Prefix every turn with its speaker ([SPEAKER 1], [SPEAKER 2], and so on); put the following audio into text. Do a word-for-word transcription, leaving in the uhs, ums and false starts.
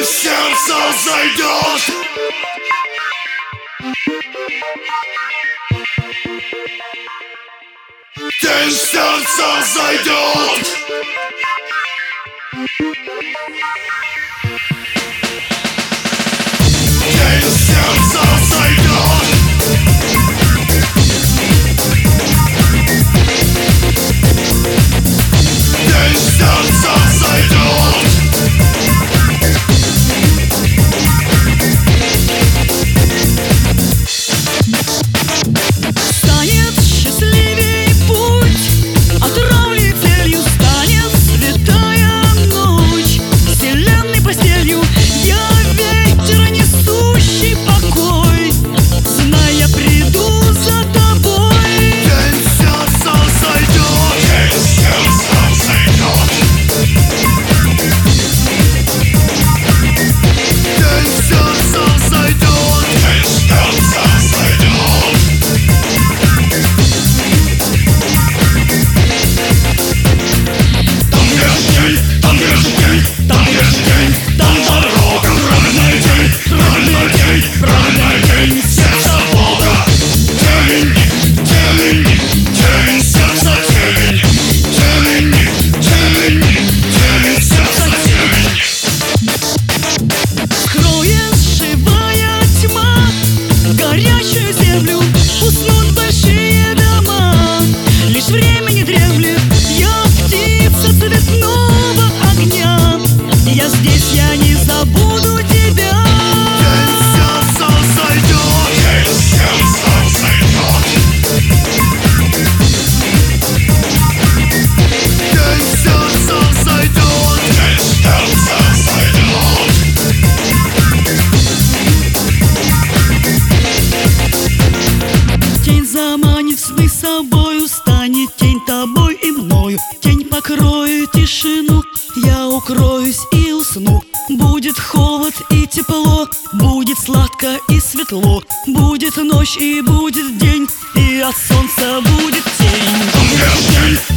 [SPEAKER 1] сердце зайдет. Тень сердца зайдет. Тень сердца зайдет. Тень сердца зайдет.
[SPEAKER 2] Станет счастливей путь, отравлей целью станет святая ночь. Вселенной постелью я ветер, несущий покой. Знай, я приду за тобой.
[SPEAKER 1] Тень сердца зайдет. Тень сердца зайдет. Тень сердца зайдет. Тень сердца зайдет. Там лежит тень, там лежит тень, там лежит тень, там дорога. Правильная тень, правильная тень, правильная тень, сердце Бога. Тень, тень, тень, сердце тень. Тень, тень, тень, сердце тень.
[SPEAKER 2] Скроет живая тьма горячую землю, уснут большие дома. Лишь время не дремлет, я птица цветного огня. Я здесь, я не забуду тебя.
[SPEAKER 1] Тень сердца зайдет. Тень сердца зайдет. Тень сердца зайдет. Тень сердца зайдет.
[SPEAKER 2] Тень заманит сны собою, станет тень тобой и мною. Тень покроет тишину, я укроюсь и усну. Будет холод и тепло, будет сладко и светло. Будет ночь и будет день, и от солнца будет тень.
[SPEAKER 1] Там лежит тень,